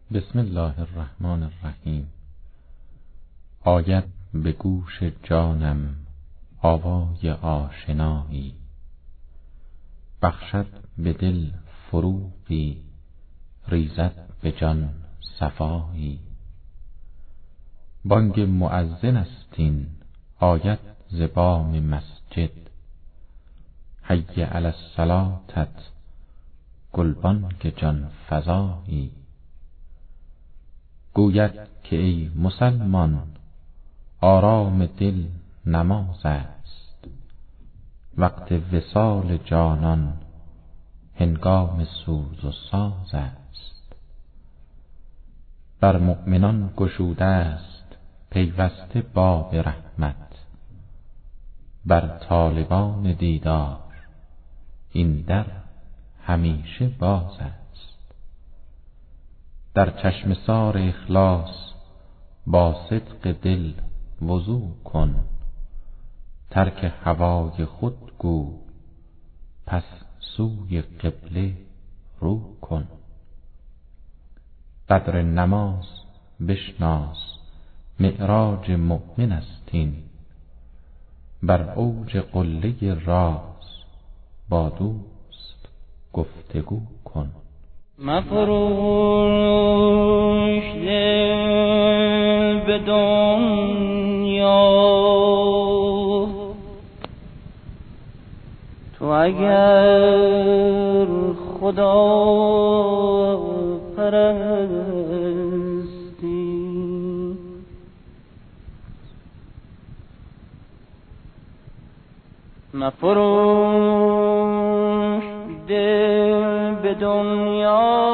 بسم الله الرحمن الرحیم. آید به گوش جانم آوای آشنایی، بخشد به دل فروغی، ریزد به جان صفایی. بانگ مؤذن است این، آید ز بام مسجد، حی علی الصلاتت گلبانگ جان فزایی. گوید که ای مسلمان آرام دل نماز است، وقت وصال جانان هنگام سوز و ساز است. بر مؤمنان گشوده است پیوسته باب رحمت، بر طالبان دیدار این در همیشه باز است. در چشمسار اخلاص با صدق دل وضو کن، ترک هوای خود گو پس سوی قبله رو کن. قدر نماز بشناس معراج مؤمن است این، بر اوج قله راز با دوست گفتگو کن. مفروش دل به دنیا، تو اگر خدا پرستی، مفروش دل به دنیا،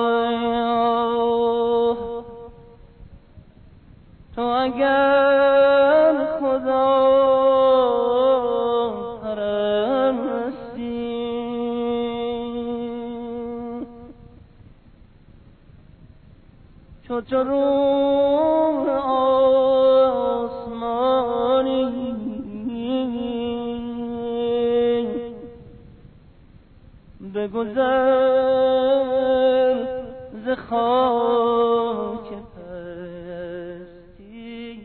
تو اگر خدا پرستی، چو روح آسمانی بگذر ز خاک پستی.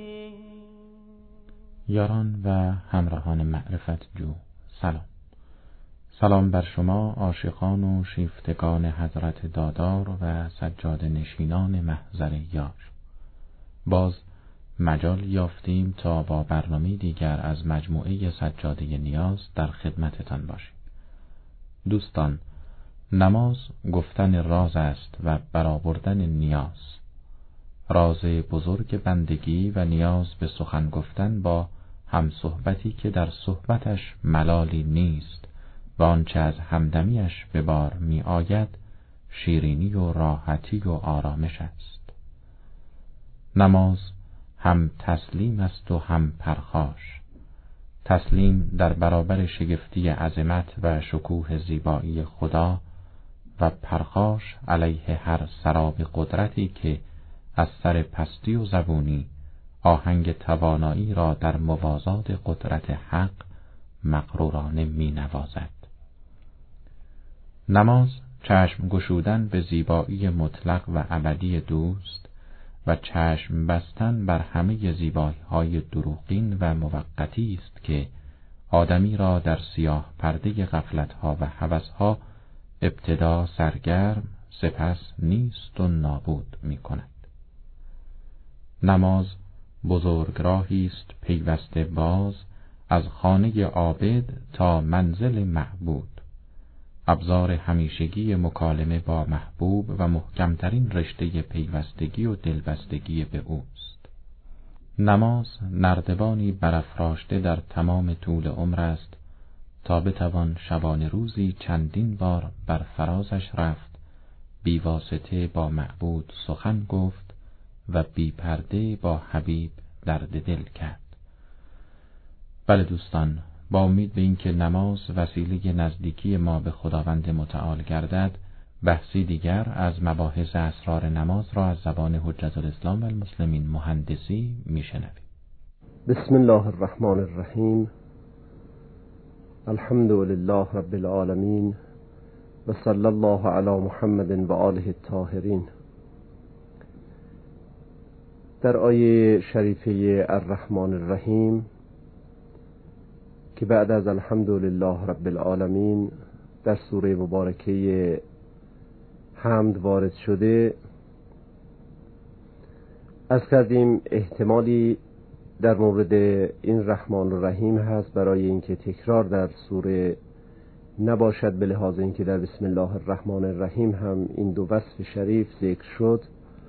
یاران و همراهان معرفت جو، سلام بر شما عاشقان و شیفتگان حضرت دادار و سجاده نشینان محضر یار. باز مجال یافتیم تا با برنامه دیگر از مجموعه سجاده نیاز در خدمتتان باشیم. دوستان، نماز گفتن راز است و برآوردن نیاز، راز بزرگ بندگی و نیاز به سخن گفتن با هم صحبتی که در صحبتش ملالی نیست و آنچه از همدمیش به بار می آید شیرینی و راحتی و آرامش است. نماز هم تسلیم است و هم پرخاش، تسلیم در برابر شگفتی عظمت و شکوه زیبایی خدا و پرخاش علیه هر سراب قدرتی که از سر پستی و زبونی آهنگ توانایی را در موازات قدرت حق مغرورانه می نوازد. نماز چشم گشودن به زیبایی مطلق و ابدی دوست و چشم بستن بر همه زیبایی‌های دروغین و موقتی است که آدمی را در سیاه پرده غفلت‌ها و هوس‌ها ابتدا سرگرم سپس نیست و نابود می‌کند. نماز بزرگراهی است پیوسته باز از خانه عابد تا منزل معبود، ابزار همیشگی مکالمه با محبوب و محکمترین رشته پیوستگی و دلبستگی به اوست. نماز نردبانی برافراشته در تمام طول عمر است تا بتوان شبانه روزی چندین بار بر فرازش رفت، بی واسطه با معبود سخن گفت و بی پرده با حبیب درد دل کرد. بله دوستان، با امید به اینکه نماز وسیله نزدیکی ما به خداوند متعال گردد، بحثی دیگر از مباحث اسرار نماز را از زبان حجت الاسلام و المسلمین مهندسی میشنویم. بسم الله الرحمن الرحیم. الحمد لله رب العالمین و صلی الله علی محمد و آله الطاهرین. در آیه شریفه الرحمن الرحیم که بعد از الحمدلله رب العالمین در سوره مبارکه حمد وارد شده، عرض کردیم احتمالی در مورد این رحمان الرحیم هست برای اینکه تکرار در سوره نباشد، به لحاظ اینکه در بسم الله الرحمن الرحیم هم این دو وصف شریف ذکر شد.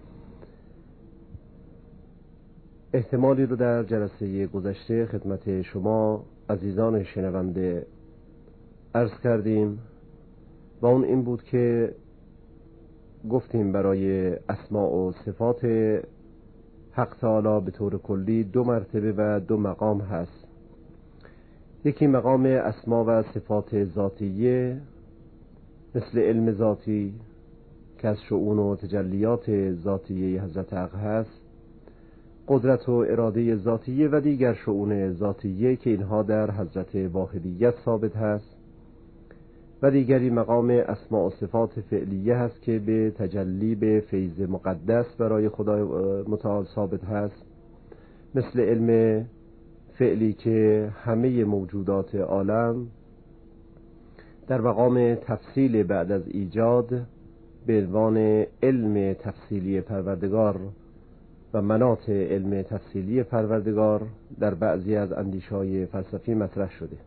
احتمالی رو در جلسه گذشته خدمت شما عزیزان شنونده عرض کردیم و اون این بود که گفتیم برای اسماء و صفات حق تعالی به طور کلی دو مرتبه و دو مقام هست. یکی مقام اسما و صفات ذاتیه مثل علم ذاتی که از شؤون و تجلیات ذاتیه حضرت حق هست، قدرت و اراده ذاتیه و دیگر شؤون ذاتیه که اینها در حضرت واحدیت ثابت هست، و دیگری مقام اسماء و صفات فعلیه هست که به تجلی به فیض مقدس برای خدای متعال ثابت هست، مثل علم فعلی که همه موجودات عالم در مقام تفصیل بعد از ایجاد به عنوان علم تفصیلی پروردگار و مناط علم تفصیلی پروردگار در بعضی از اندیشه‌های فلسفی مطرح شده.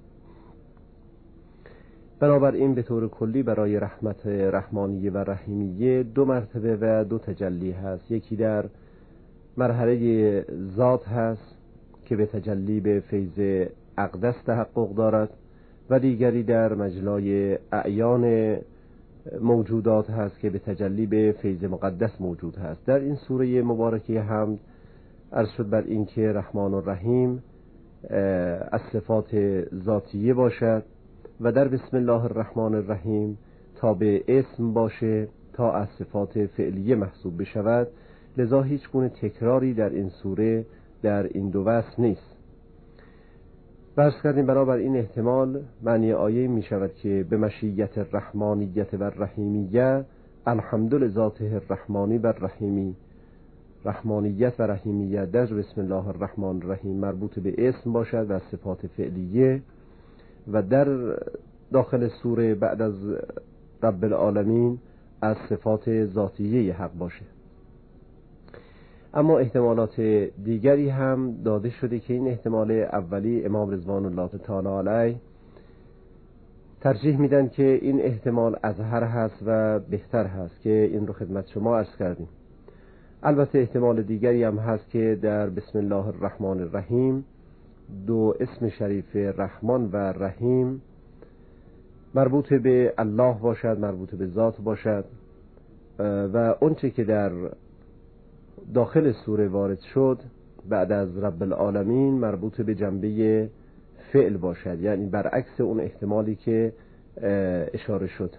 بنابراین به طور کلی برای رحمت رحمانیه و رحیمیه دو مرتبه و دو تجلی هست. یکی در مرحله ذات هست که به تجلی به فیض اقدس تحقق دارد و دیگری در مجلای اعیان موجودات هست که به تجلی به فیض مقدس موجود هست. در این سوره مبارکه حمد عرض شد بر این که رحمان و رحیم از صفات ذاتیه باشد و در بسم الله الرحمن الرحیم تا به اسم باشه تا از صفات فعلیه محسوب بشود، لذا هیچ گونه تکراری در این سوره در این دو وصف نیست. عرض کردیم بنابر این احتمال معنی آیه می شود که به مشیت الرحمانیت و الرحیمیه الحمد لذاته الرحمانی و الرحیمی، رحمانیت و رحیمیت در بسم الله الرحمن الرحیم مربوط به اسم باشد و صفات فعلیه، و در داخل سوره بعد از رب العالمین از صفات ذاتیه حق باشه. اما احتمالات دیگری هم داده شده که این احتمال اولی امام رضوان الله تعالی علیه ترجیح میدن که این احتمال اظهر هست و بهتر هست که این رو خدمت شما عرض کردیم. البته احتمال دیگری هم هست که در بسم الله الرحمن الرحیم دو اسم شریف رحمان و رحیم مربوط به الله باشد، مربوط به ذات باشد، و اونچه که در داخل سوره وارد شد بعد از رب العالمین مربوط به جنبه فعل باشد، یعنی برعکس اون احتمالی که اشاره شد.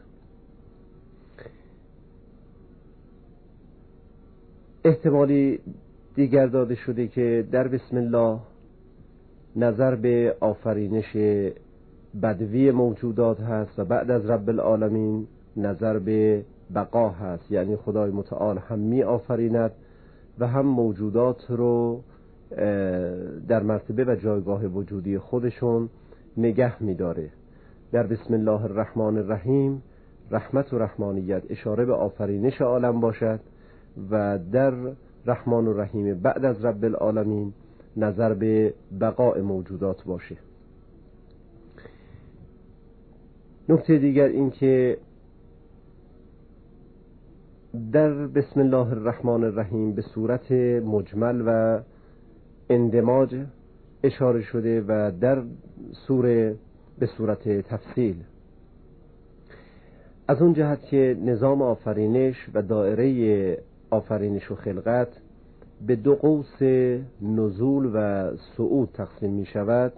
احتمالی دیگر داده شده که در بسم الله نظر به آفرینش بدوی موجودات هست و بعد از رب العالمین نظر به بقا هست، یعنی خدای متعال هم می آفریند و هم موجودات رو در مرتبه و جایگاه وجودی خودشون نگه می داره. در بسم الله الرحمن الرحیم رحمت و رحمانیت اشاره به آفرینش عالم باشد و در رحمان و رحیم بعد از رب العالمین نظر به بقاء موجودات باشه. نکته دیگر این که در بسم الله الرحمن الرحیم به صورت مجمل و اندماج اشاره شده و در سوره به صورت تفصیل، از اون جهت که نظام آفرینش و دائره آفرینش و خلقت به دو قوس نزول و صعود تقسیم می شود.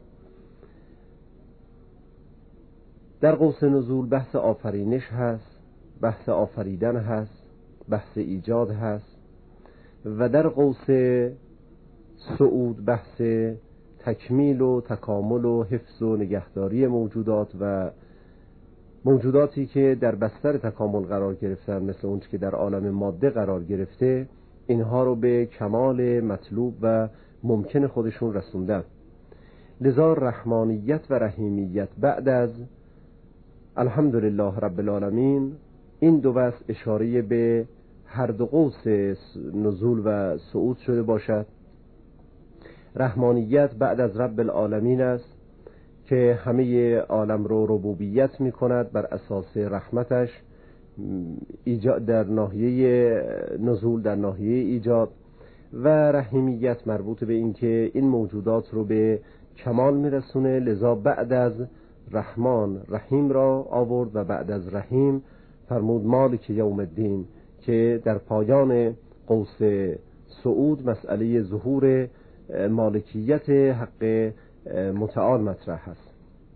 در قوس نزول بحث آفرینش هست، بحث آفریدن هست، بحث ایجاد هست، و در قوس صعود بحث تکمیل و تکامل و حفظ و نگهداری موجودات و موجوداتی که در بستر تکامل قرار گرفتن، مثل اون که در عالم ماده قرار گرفته، اینها رو به کمال مطلوب و ممکن خودشون رسوندن. لذا رحمانیت و رحیمیت بعد از الحمدلله رب العالمین، این دو بس اشاره به هر دو قوس نزول و صعود شده باشد. رحمانیت بعد از رب العالمین است که همه عالم رو ربوبیت می کند بر اساس رحمتش، ایجاد در ناحیه نزول، در ناحیه ایجاد. و رحیمیت مربوط به این که این موجودات رو به کمال میرسونه، لذا بعد از رحمان رحیم را آورد و بعد از رحیم فرمود مالک یوم الدین، که در پایان قوس صعود مسئله ظهور مالکیت حق متعال مطرح است.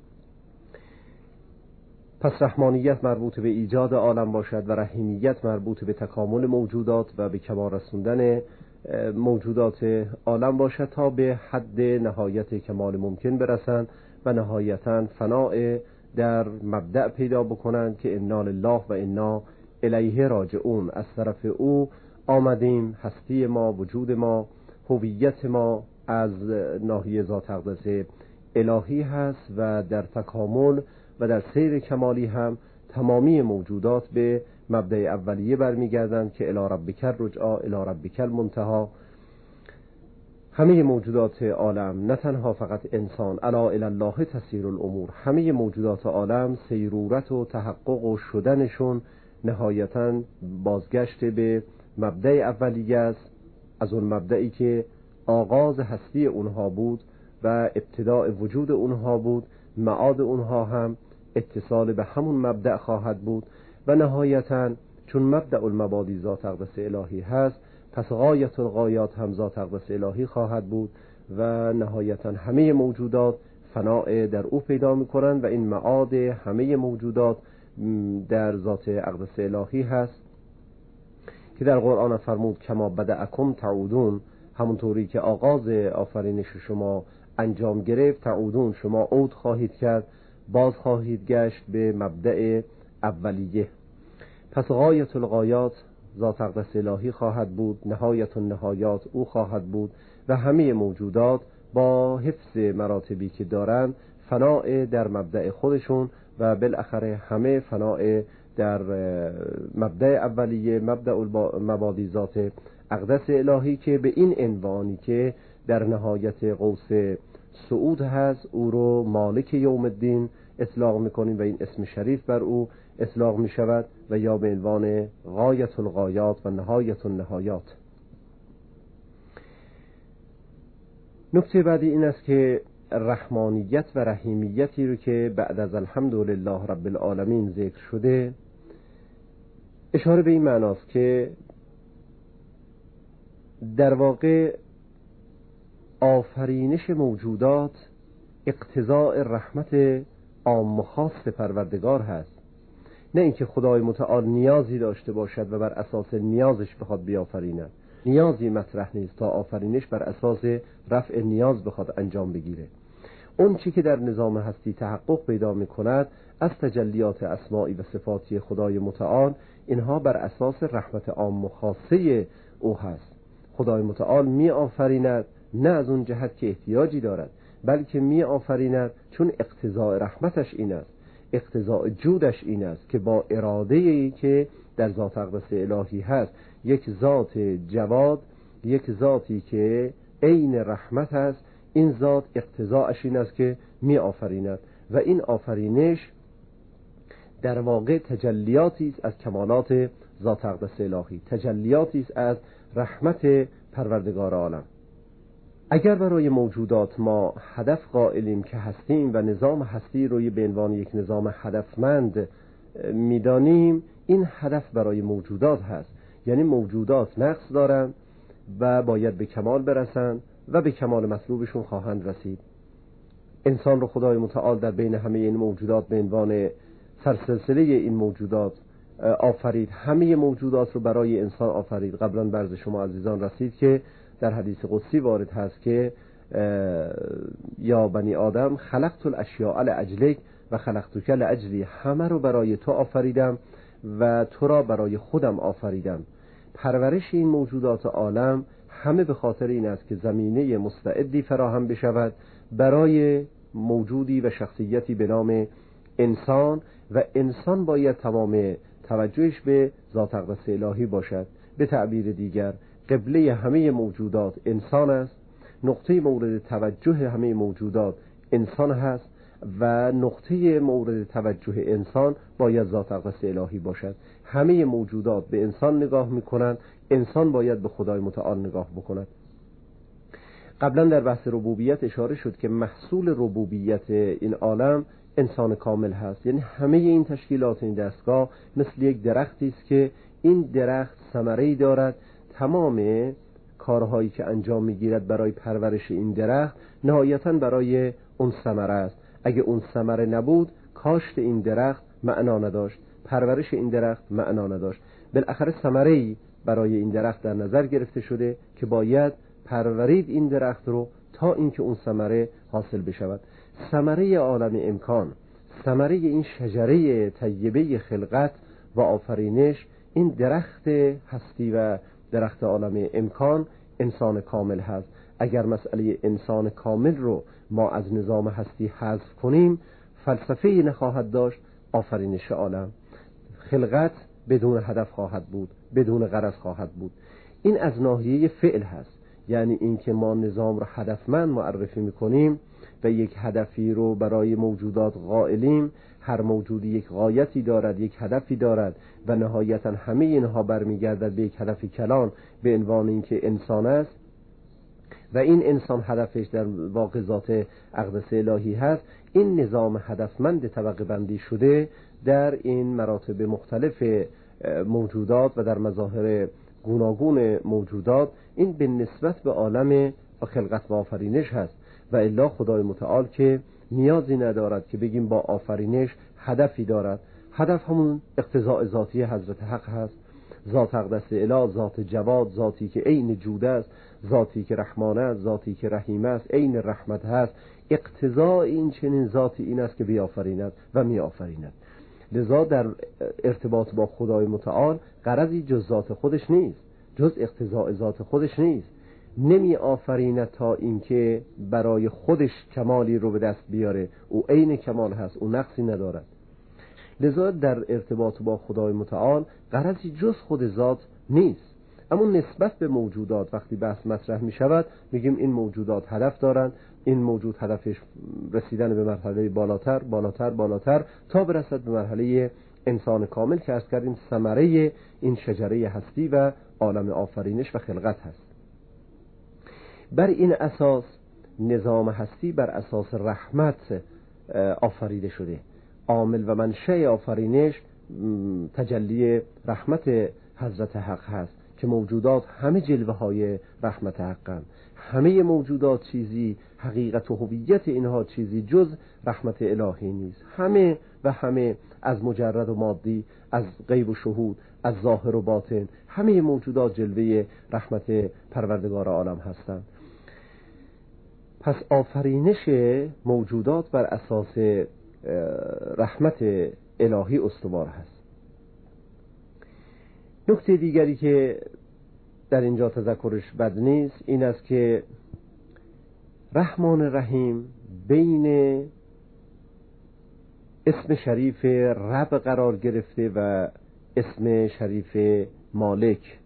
پس رحمانیت مربوط به ایجاد عالم باشد و رحیمیت مربوط به تکامل موجودات و به کمال رسوندن موجودات عالم باشد تا به حد نهایت کمال ممکن برسند و نهایتاً فناء در مبدأ پیدا بکنند که انا لله و انا الیه راجعون. از طرف او آمدیم، هستی ما، وجود ما، هویت ما از ناحیه ذات اقدس الهی هست و در تکامل و در سیر کمالی هم تمامی موجودات به مبدأ اولیه برمیگردند که الی ربک الرجعی الی ربک المنتهی. همه موجودات عالم، نه تنها فقط انسان، الا الی الله تسیر الامور، همه موجودات عالم سیرورت و تحقق و شدنشون نهایتاً بازگشت به مبدأ اولیه است، از اون مبدئی که آغاز هستی اونها بود و ابتداء وجود اونها بود. معاد اونها هم اتصال به همون مبدأ خواهد بود و نهایتاً چون مبدأ المبادی ذات اقدس الهی هست، پس غایت الغایات هم ذات اقدس الهی خواهد بود و نهایتاً همه موجودات فناء در او پیدا می‌کنند و این معاد همه موجودات در ذات اقدس الهی هست که در قرآن فرمود کما بدأکم تعودون، همونطوری که آغاز آفرینش شما انجام گرفت، تعودون، شما عود خواهید کرد، باز خواهید گشت به مبدأ اولیه. پس غایت الغایات ذات اقدس الهی خواهد بود، نهایت النهایات او خواهد بود و همه موجودات با حفظ مراتبی که دارند فناء در مبدأ خودشون و بالاخره همه فناء در مبدأ اولیه، مبدأ مبادی ذات اقدس الهی که به این عنوانی که در نهایت قوس صعود هست او رو مالک یوم الدین اطلاق میکنیم و این اسم شریف بر او اطلاق میشود و یا به عنوان غایت الغایات و نهایت النهایات. نکته بعدی این است که رحمانیت و رحیمیتی رو که بعد از الحمدلله رب العالمین ذکر شده، اشاره به این معناست که در واقع آفرینش موجودات اقتضاء رحمت عام و خاص پروردگار هست، نه اینکه خدای متعال نیازی داشته باشد و بر اساس نیازش بخواد بیافریند. نیازی مطرح نیست تا آفرینش بر اساس رفع نیاز بخواد انجام بگیره. اون چی که در نظام هستی تحقق پیدا می‌کند از تجلیات اسماعی و صفاتی خدای متعال، اینها بر اساس رحمت عام و خاصه او هست. خدای متعال می آفریند نه از اون جهت که احتیاجی دارد، بلکه می آفریند چون اقتضاء رحمتش این است، اقتضاء جودش این است که با اراده‌ای که در ذات اقدس الهی هست، یک ذات جواد، یک ذاتی که عین رحمت است، این ذات اقتضاءش این است که می آفریند و این آفرینش در واقع تجلیاتی است از کمالات ذات اقدس الهی، تجلیاتی است از رحمت پروردگار عالم. اگر برای موجودات ما هدف قائلیم که هستیم و نظام هستی روی به عنوان یک نظام هدفمند میدانیم، این هدف برای موجودات هست، یعنی موجودات نقص دارند و باید به کمال برسند و به کمال مطلوبشون خواهند رسید. انسان رو خدای متعال در بین همه این موجودات به عنوان سرسلسله این موجودات آفرید، همه موجودات رو برای انسان آفرید. قبلا برز شما عزیزان رسید که در حدیث قدسی وارد هست که یا بنی آدم خلقت الاشیاء لاجلک و خلقتک لاجلی، همه رو برای تو آفریدم و تو را برای خودم آفریدم. پرورش این موجودات عالم همه به خاطر این است که زمینه مستعدی فراهم بشود برای موجودی و شخصیتی به نام انسان، و انسان باید تمام توجهش به ذات اقدس الهی باشد. به تعبیر دیگر قبله همه موجودات انسان است، نقطه مورد توجه همه موجودات انسان هست و نقطه مورد توجه انسان باید ذات اقدس الهی باشد. همه موجودات به انسان نگاه میکنند، انسان باید به خدای متعال نگاه بکند. قبلا در بحث ربوبیت اشاره شد که محصول ربوبیت این عالم انسان کامل هست. یعنی همه این تشکیلات این دستگاه مثل یک درختی است که این درخت ثمره‌ای دارد. تمام کارهایی که انجام میگیرد برای پرورش این درخت نهایتاً برای اون ثمره است. اگه اون ثمره نبود کاشت این درخت معنا نداشت، پرورش این درخت معنا نداشت. بالاخره ثمره‌ای برای این درخت در نظر گرفته شده که باید پرورید این درخت رو تا اینکه اون ثمره حاصل بشود. ثمره عالم امکان، ثمره این شجره طیبه خلقت و آفرینش، این درخت هستی و درخت عالم امکان انسان کامل هست. اگر مسئله انسان کامل رو ما از نظام هستی حذف کنیم، فلسفه‌ای نخواهد داشت آفرینش عالم. خلقت بدون هدف خواهد بود، بدون غرض خواهد بود. این از ناحیه فعل هست، یعنی این که ما نظام را هدفمند معرفی میکنیم و یک هدفی رو برای موجودات قائلیم. هر موجودی یک غایتی دارد، یک هدفی دارد و نهایتا همه اینها برمیگردد به یک هدف کلان به عنوان این که انسان است و این انسان هدفش در واقع ذات اقدس الهی هست. این نظام هدفمند طبقه بندی شده در این مراتب مختلف موجودات و در مظاهر گوناگون موجودات، این به نسبت به عالم و خلقت و آفرینش هست. و الا خدای متعال که نیازی ندارد که بگیم با آفرینش هدفی دارد. هدف همون اقتضاء ذاتی حضرت حق هست، ذات اقدس اله، ذات جواد، ذاتی که عین جود است، ذاتی که رحمان است، ذاتی که رحیم است، عین رحمت هست. اقتضاء این چنین ذاتی این است که بیافریند و می آفریند. لذا در ارتباط با خدای متعال غرضی جز ذات خودش نیست، جز اقتضاء ذات خودش نیست. نمی آفریند تا اینکه برای خودش کمالی رو به دست بیاره. او عین کمال هست، او نقصی ندارد. لذا در ارتباط با خدای متعال غرضی جز خود ذات نیست. اما نسبت به موجودات وقتی بحث مطرح می شود میگیم این موجودات هدف دارند، این موجود هدفش رسیدن به مرحله بالاتر بالاتر بالاتر تا برسد به مرحله انسان کامل که عرض کردیم ثمره این شجره هستی و عالم آفرینش و خلقت هست. بر این اساس نظام هستی بر اساس رحمت آفریده شده. عامل و منشأ آفرینش تجلی رحمت حضرت حق هست که موجودات همه جلوه های رحمت حقن. همه موجودات چیزی، حقیقت و هویت اینها چیزی جز رحمت الهی نیست. همه و همه از مجرد و مادی، از غیب و شهود، از ظاهر و باطن، همه موجودات جلوه رحمت پروردگار عالم هستند. پس آفرینش موجودات بر اساس رحمت الهی استوار هست. نکته دیگری که در اینجا تذکرش بد نیست این است که رحمان رحیم بین اسم شریف رب قرار گرفته و اسم شریف مالک.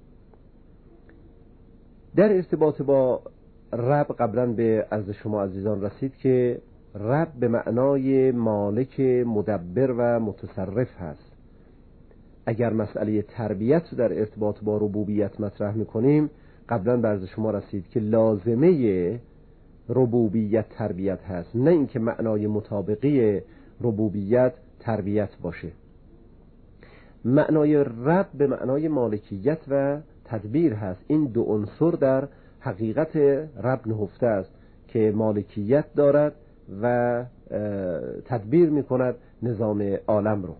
در ارتباط با رب قبلا به عرض شما عزیزان رسید که رب به معنای مالک مدبر و متصرف هست. اگر مسئله تربیت در ارتباط با ربوبیت مطرح میکنیم قبلا به عرض شما رسید که لازمه ربوبیت تربیت هست، نه اینکه معنای مطابقی ربوبیت تربیت باشه. معنای رب به معنای مالکیت و تدبیر هست. این دو عنصر در حقیقت رب نهفته است که مالکیت دارد و تدبیر میکند نظام عالم رو.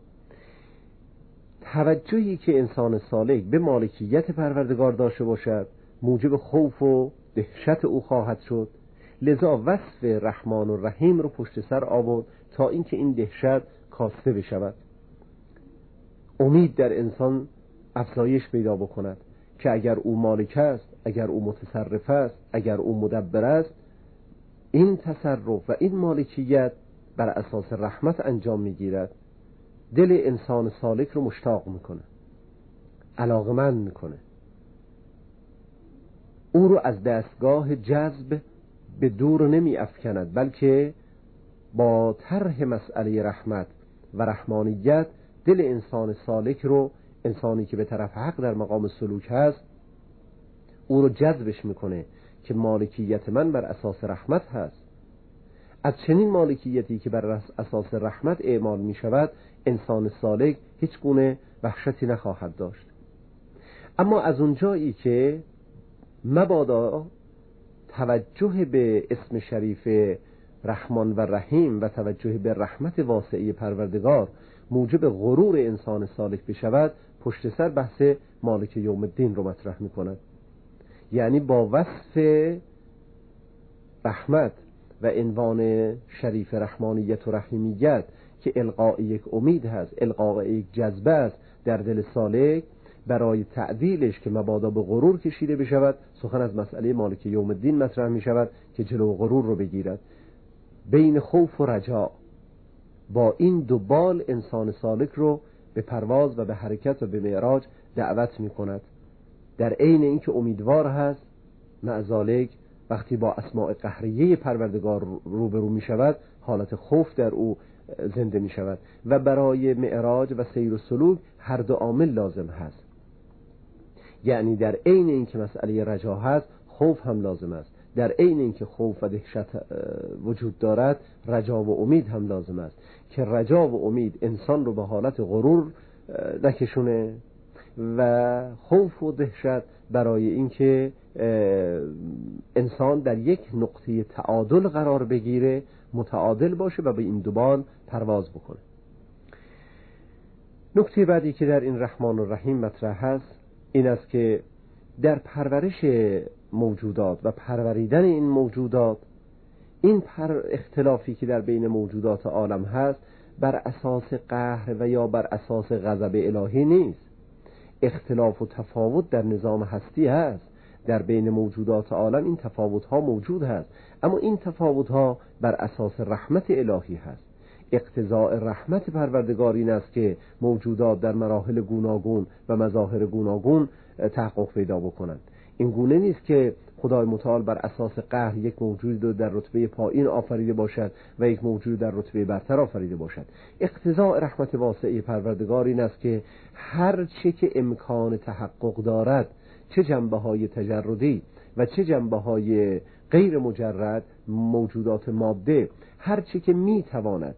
توجهی که انسان سالک به مالکیت پروردگار داشته باشد موجب خوف و دهشت او خواهد شد. لذا وصف رحمان و رحیم رو پشت سر آورد تا اینکه این دهشت کاسته بشود. امید در انسان افزایش پیدا بکند که اگر او مالک است، اگر او متصرف است، اگر او مدبر است، این تصرف و این مالکیت بر اساس رحمت انجام میگیرد. دل انسان سالک رو مشتاق میکنه، علاقمند میکنه، او رو از دستگاه جذب به دور نمی افکند، بلکه با طرح مسئله رحمت و رحمانیت دل انسان سالک رو، انسانی که به طرف حق در مقام سلوک هست، او رو جذبش میکنه که مالکیت من بر اساس رحمت هست. از چنین مالکیتی که بر اساس رحمت اعمال می شود، انسان سالک هیچ گونه وحشتی نخواهد داشت. اما از اونجایی که مبادا توجه به اسم شریف رحمان و رحیم و توجه به رحمت واسعه پروردگار موجب غرور انسان سالک بشود، پشت سر بحث مالک یوم الدین رو مطرح می کند. یعنی با وصف رحمت و عنوان شریف رحمانیت و رحیمیت که القاء یک امید هست، القاء یک جذبه است در دل سالک، برای تعدیلش که مبادا به غرور کشیده بشود، سخن از مسئله مالک یوم الدین مطرح می شود که جلو غرور رو بگیرد. بین خوف و رجا، با این دو بال انسان سالک رو به پرواز و به حرکت و به معراج دعوت می کند. در عین اینکه امیدوار هست، مع ذالک وقتی با اسماء قهریه پروردگار روبرو می شود، حالت خوف در او زنده می شود و برای معراج و سیر و سلوک هر دو عامل لازم هست. یعنی در عین اینکه مسئله رجا هست، خوف هم لازم است. در عین اینکه خوف و دهشت وجود دارد، رجا و امید هم لازم است که رجا و امید انسان رو به حالت غرور نکشونه و خوف و دهشت برای اینکه انسان در یک نقطه تعادل قرار بگیره، متعادل باشه و به این دوبال پرواز بکنه. نکته بعدی که در این رحمان و رحیم مطرح هست این است که در پرورش موجودات و پروریدن این موجودات، این اختلافی که در بین موجودات عالم هست بر اساس قهر و یا بر اساس غضب الهی نیست. اختلاف و تفاوت در نظام هستی هست، در بین موجودات عالم این تفاوت ها موجود هست، اما این تفاوت ها بر اساس رحمت الهی هست. اقتضاء رحمت پروردگار این است که موجودات در مراحل گوناگون و مظاهر گوناگون تحقق پیدا بکنند. این گونه نیست که خدای متعال بر اساس قهر یک موجود رو در رتبه پایین آفریده باشد و یک موجود در رتبه برتر آفریده باشد. اقتضاء رحمت واسعه پروردگار این است که هر چه که امکان تحقق دارد، چه جنبه‌های تجردی و چه جنبه‌های غیر مجرد موجودات ماده، هر چه که میتواند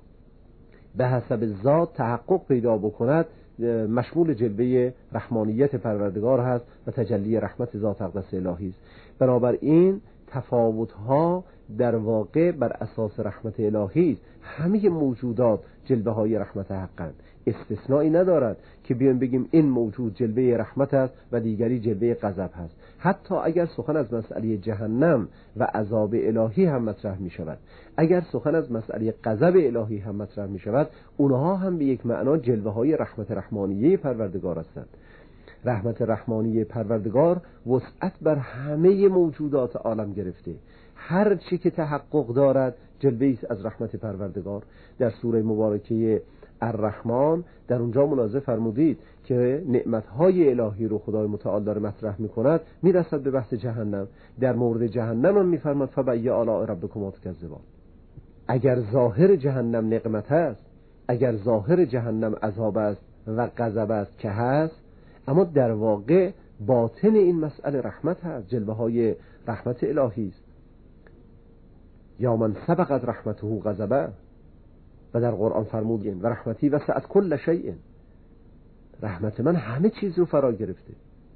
به حسب ذات تحقق پیدا بکند، مشمول جلوه رحمانیت پروردگار هست و تجلی رحمت ذات اقدس الهی است. بنابراین تفاوت‌ها در واقع بر اساس رحمت الهی است. همه موجودات جلوه های رحمت حقند، استثنایی ندارد که بیان بگیم این موجود جلوه رحمت است و دیگری جلوه غضب هست. حتی اگر سخن از مسئله جهنم و عذاب الهی هم مطرح می شود، اگر سخن از مسئله غضب الهی هم مطرح می شود، اونها هم به یک معنا جلوه های رحمت رحمانیه پروردگار هستند. رحمت رحمانی پروردگار وسعت بر همه موجودات عالم گرفته. هر چی که تحقق دارد جلوه‌ای است از رحمت پروردگار. در سوره مبارکه الرحمن در اونجا ملاحظه فرمودید که نعمت‌های الهی رو خدای متعال داره مطرح می‌کند، میرسد به بحث جهنم. در مورد جهنم هم می‌فرماد فبأی آلاء ربکما تکذبان. اگر ظاهر جهنم نقمت است، اگر ظاهر جهنم عذاب است و غضب است که هست، اما در واقع باطن این مسئله رحمت هست، جلوه‌های رحمت الهی است. یا من سبقت رحمته غضبه، و در قرآن فرمود و رحمتی وسعت کل شیء، رحمت من همه چیز رو فرا گرفته.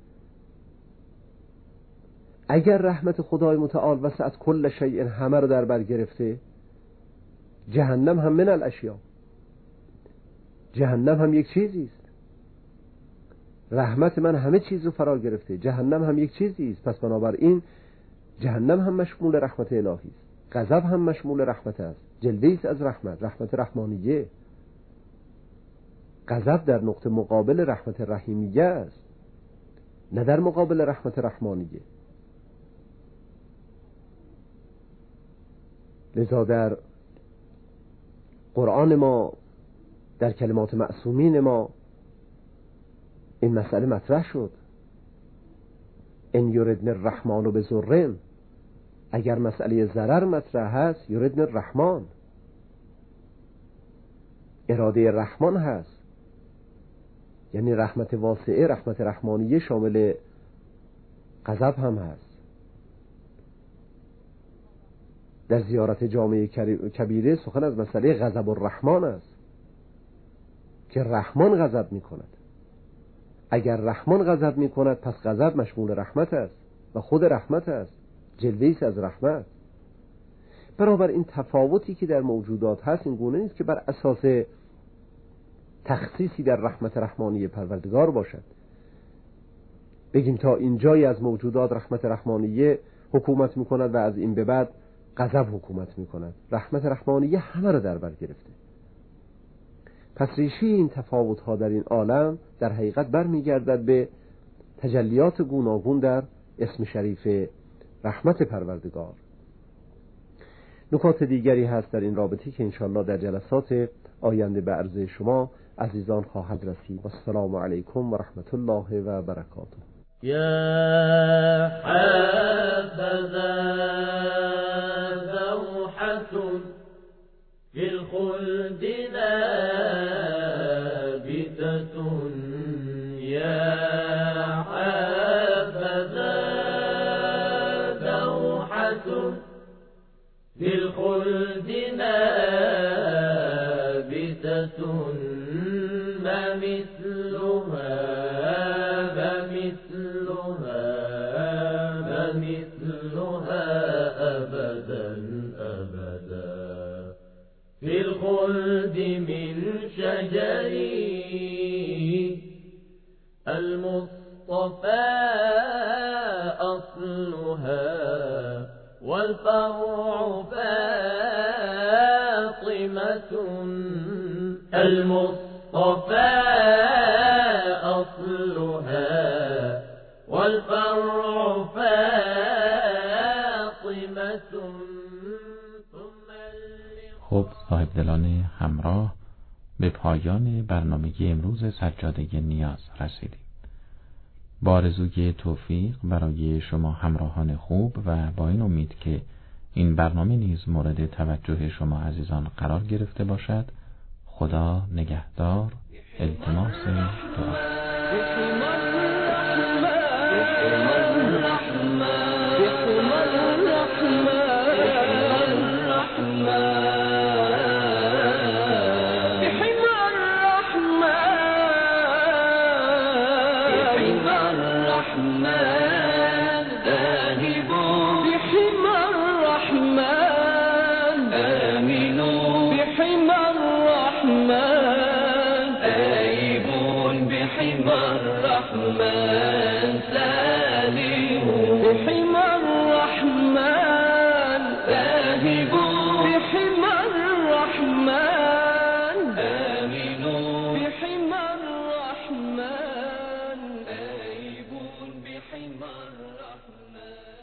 اگر رحمت خدای متعال وسعت کل شیء همه رو در بر گرفته، جهنم هم من الاشیاء، جهنم هم یک چیزی است. رحمت من همه چیز رو فرا گرفته، جهنم هم یک چیزی است. پس بنابراین جهنم هم مشمول رحمت الهی است، غضب هم مشمول رحمت است، جلوه‌ای است از رحمت، رحمت رحمانیه. غضب در نقطه مقابل رحمت رحیمیه است، نه در مقابل رحمت رحمانیه. لذا در قرآن ما، در کلمات معصومین ما این مسئله مطرح شد. ان یردن الرحمن بضر، اگر مسئله ضرر مطرح هست، یردن الرحمن، اراده رحمان هست، یعنی رحمت واسعه، رحمت رحمانیه شامل غضب هم هست. در زیارت جامعه کبیره سخن از مسئله غضب الرحمن است که رحمان غضب می کند. اگر رحمان غضب می کند، پس غضب مشمول رحمت است و خود رحمت است، جلوه‌ای از رحمت. برابر این تفاوتی که در موجودات هست این گونه نیست که بر اساس تخصیصی در رحمت رحمانی پروردگار باشد، بگیم تا اینجایی از موجودات رحمت رحمانیه حکومت می کند و از این به بعد غضب حکومت می کند. رحمت رحمانیه همه را در بر گرفته. پس ریشه این تفاوت ها در این عالم در حقیقت برمیگردد به تجلیات گوناگون در اسم شریف رحمت پروردگار. نکات دیگری هست در این رابطه که انشاءالله در جلسات آینده به عرض شما عزیزان خواهد رسید. والسلام علیکم و رحمت الله و برکاته. یا حبذا دوحة فی الخلد ثابتة، یا حبذا دوحة فی الخلد ثابتة، مثلها أبدا في الخلد من شجر المصطفى أصلها، والفرع فاطمة، المصطفى أصلها والفرع فاطمة. خب صاحب دلان همراه، به پایان برنامه امروز سجاده نیاز رسیدیم. با آرزوی توفیق برای شما همراهان خوب و با این امید که این برنامه نیز مورد توجه شما عزیزان قرار گرفته باشد، خدا نگهدار. التماس دعا. بحمى الرحمن